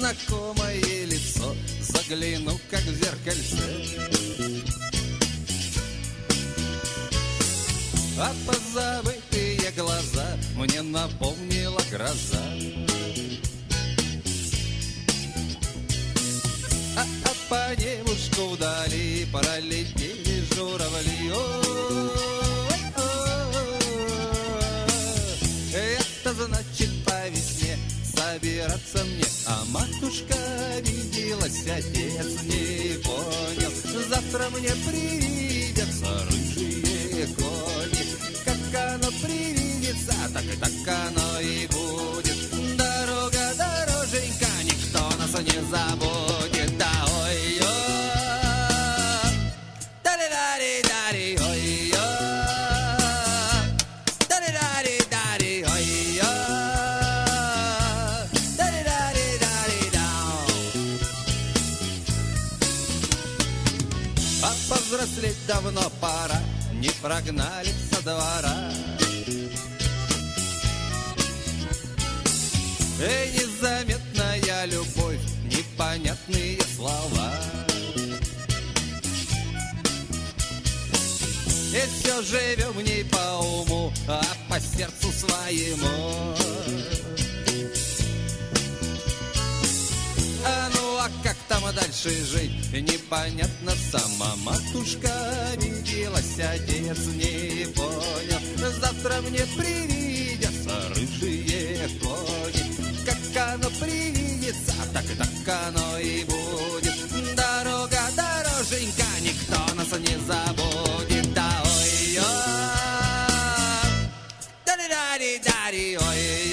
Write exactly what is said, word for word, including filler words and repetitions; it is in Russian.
знакомое лицо, загляну, как в зеркальце. А позабытые глаза мне напомнила гроза. А, а по небушку вдали пролетели журавли. Ой, ой, это значит по весне собираться мне. А матушка обиделась, отец не понял. Завтра мне привидятся рыжие кони. Как оно привидится, так и так оно и будет. Дорога, дороженька, никто нас не забудет. Да ой-ой, дари-дари-дари, ой-ой, дари-дари-дари, ой-ой, дари-дари-дари-дау. А повзрослеть давно пора, не прогнали со двора. Эй, незаметная любовь, непонятные слова. И все живем в ней по уму, а по сердцу своему. А ну, а как там дальше жить, непонятно. Сама матушка обиделась, отец не понял. Завтра мне привидятся рыжие кони. Как оно привидится, так и так оно и будет. Дорога, дороженька, никто нас не забудет. Да ой-ой, дари-дари-дари, ой-ой.